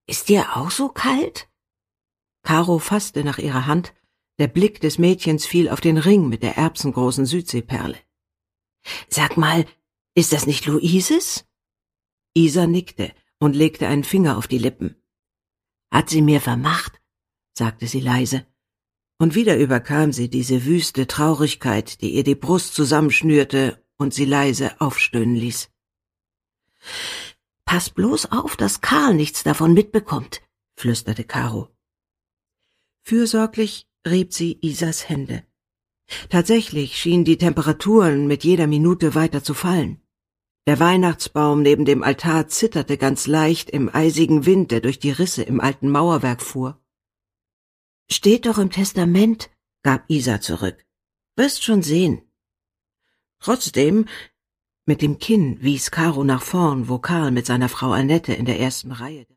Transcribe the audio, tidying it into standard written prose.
Ist dir auch so kalt?« Caro fasste nach ihrer Hand, der Blick des Mädchens fiel auf den Ring mit der erbsengroßen Südseeperle. »Sag mal, ist das nicht Luises?« Isa nickte und legte einen Finger auf die Lippen. »Hat sie mir vermacht«, sagte sie leise. Und wieder überkam sie diese wüste Traurigkeit, die ihr die Brust zusammenschnürte und sie leise aufstöhnen ließ. »Pass bloß auf, dass Karl nichts davon mitbekommt«, flüsterte Caro. Fürsorglich rieb sie Isas Hände. Tatsächlich schienen die Temperaturen mit jeder Minute weiter zu fallen. Der Weihnachtsbaum neben dem Altar zitterte ganz leicht im eisigen Wind, der durch die Risse im alten Mauerwerk fuhr. »Steht doch im Testament«, gab Isa zurück. »Wirst schon sehen.« Trotzdem, mit dem Kinn wies Caro nach vorn, wo Karl mit seiner Frau Annette in der ersten Reihe